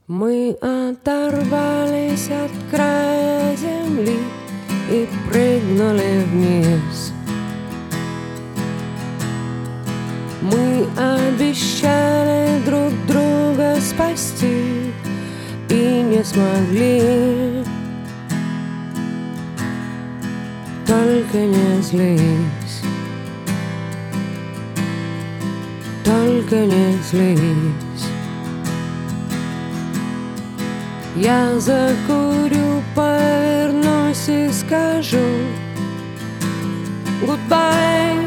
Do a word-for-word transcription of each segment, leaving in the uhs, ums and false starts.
Мы оторвались от края земли и прыгнули вниз. Мы обещали друг друга спасти и не смогли. Только не злись, только не злись. Я закурю, повернусь и скажу goodbye,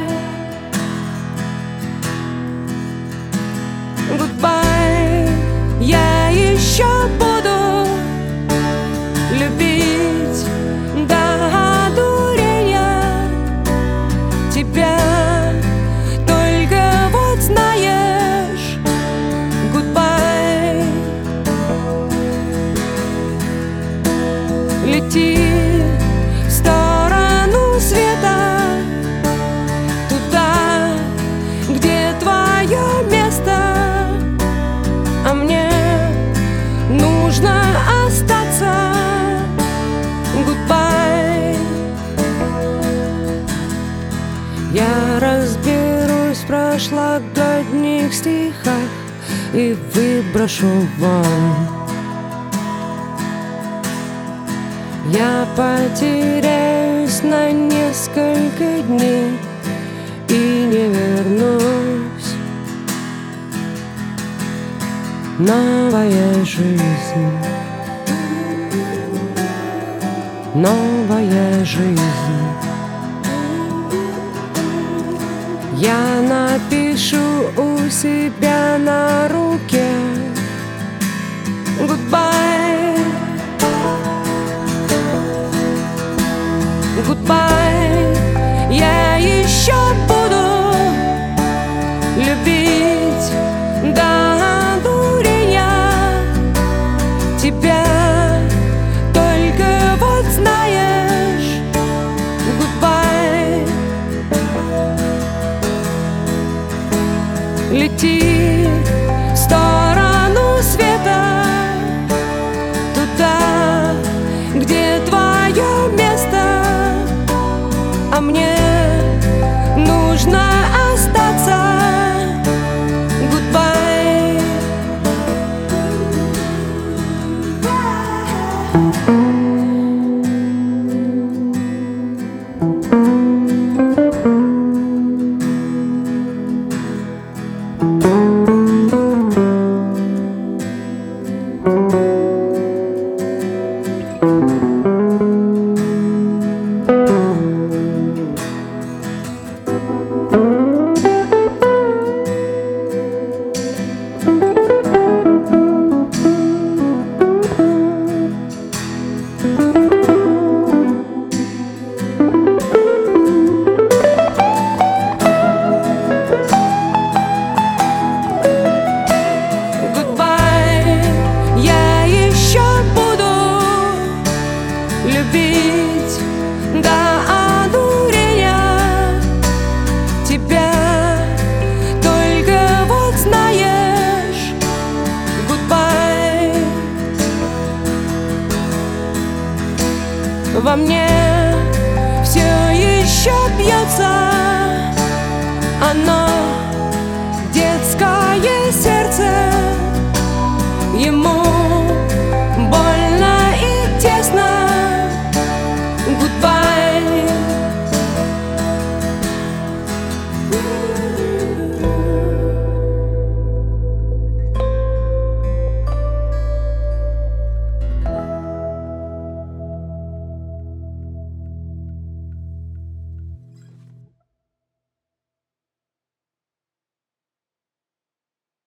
goodbye. Я еще буду любить до одурения тебя. Только вот знаешь, goodbye. Лети в сторону света, туда, где твое место, а мне нужно остаться. Goodbye. Я разберусь в прошлогодних стихах и выброшу вон. Я потеряюсь на несколько дней и не вернусь. Новая жизнь, новая жизнь. Я напишу у себя на руке goodbye, goodbye. Я еще буду любить до одурения тебя. Только вот знаешь, goodbye. Лети в сторону света, туда, где твое место, а мне нужно остаться. Goodbye. Thank you.